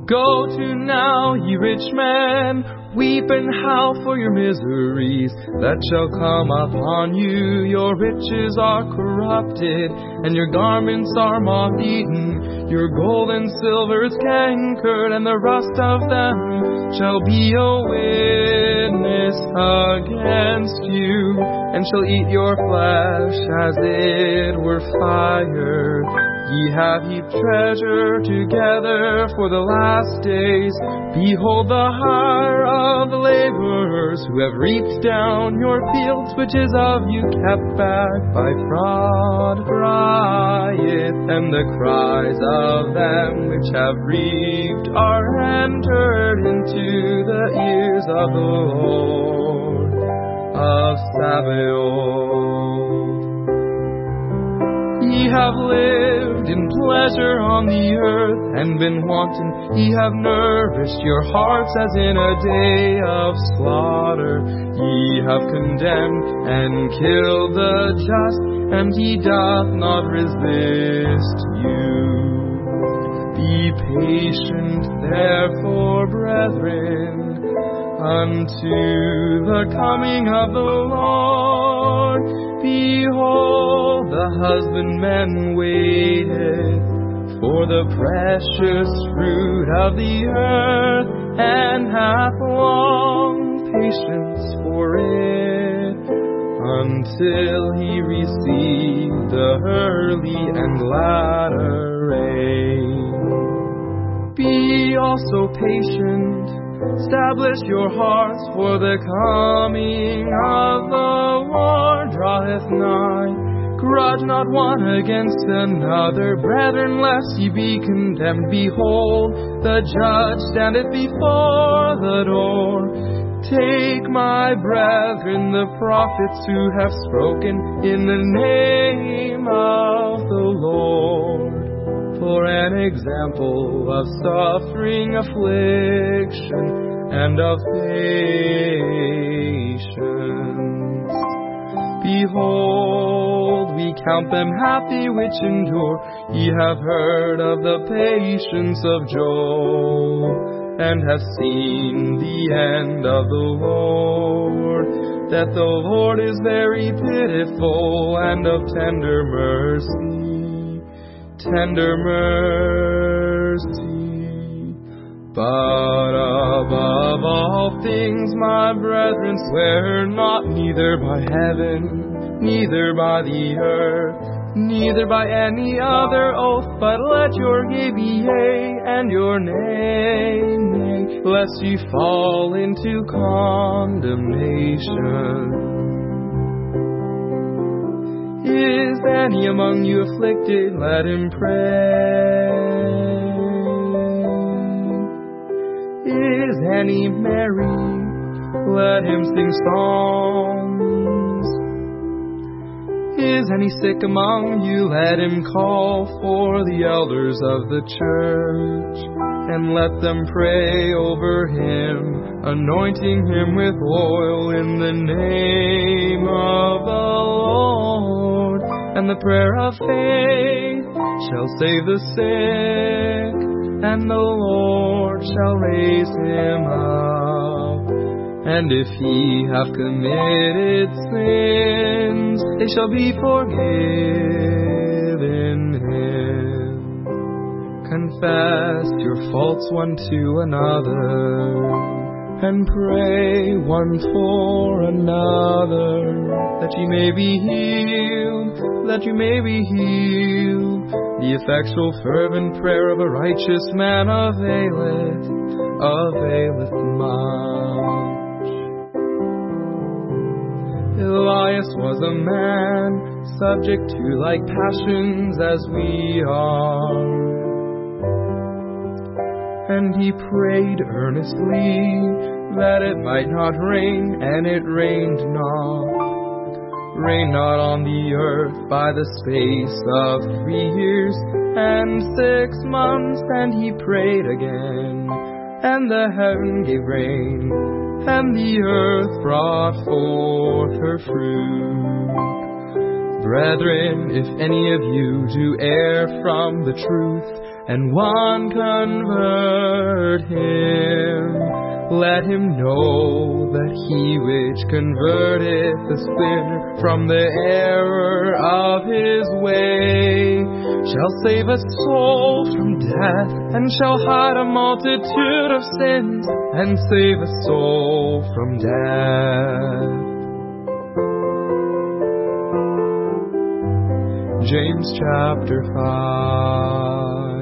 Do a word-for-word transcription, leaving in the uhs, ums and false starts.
Go to now, ye rich men, weep and howl for your miseries that shall come upon you. Your riches are corrupted, and your garments are moth-eaten. Your gold and silver is cankered, and the rust of them shall be a witness against you, and shall eat your flesh as it were fire. Ye have heaped treasure together for the last days. Behold the hire of the laborers who have reaped down your fields, which is of you kept back by fraud, crieth, and the cries of them which have reaped are entered into the ears of the Lord of Sabaoth. Ye have lived in pleasure on the earth, and been wanton. Ye have nourished your hearts as in a day of slaughter. Ye have condemned and killed the just, and he doth not resist you. Be patient, therefore, brethren, unto the coming of the Lord. Behold, the husbandman waiteth for the precious fruit of the earth, and hath long patience for it, until he receive the early and latter rain. Be also patient, establish your hearts, for the coming of the Lord draweth nigh. Grudge not one against another, brethren, lest ye be condemned. Behold, the judge standeth before the door. Take, my brethren, the prophets who have spoken in the name of the Lord, for an example of suffering, affliction, and of patience. Behold, we count them happy which endure. Ye have heard of the patience of Job, and have seen the end of the Lord, that the Lord is very pitiful and of tender mercy, tender mercy. But above all things, my brethren, swear not, neither by heaven, neither by the earth, neither by any other oath, but let your yea be yea, and your nay, nay, lest ye fall into condemnation. Is any among you afflicted? Let him pray. Is any merry? Let him sing songs. Is any sick among you? Let him call for the elders of the church, and let them pray over him, anointing him with oil in the name of the Lord. And the prayer of faith shall save the sick, and the Lord shall raise him up. And if he have committed sins, they shall be forgiven him. Confess your faults one to another, and pray one for another, that ye may be healed, that you may be healed. The effectual fervent prayer of a righteous man availeth, availeth much. Elias was a man subject to like passions as we are, and he prayed earnestly that it might not rain, and it rained not. Rain not on the earth by the space of three years and six months. And he prayed again, and the heaven gave rain, and the earth brought forth her fruit. Brethren, if any of you do err from the truth, and one convert him. Let him know that he which converteth the sinner from the error of his way shall save a soul from death, and shall hide a multitude of sins, and save a soul from death. James chapter five.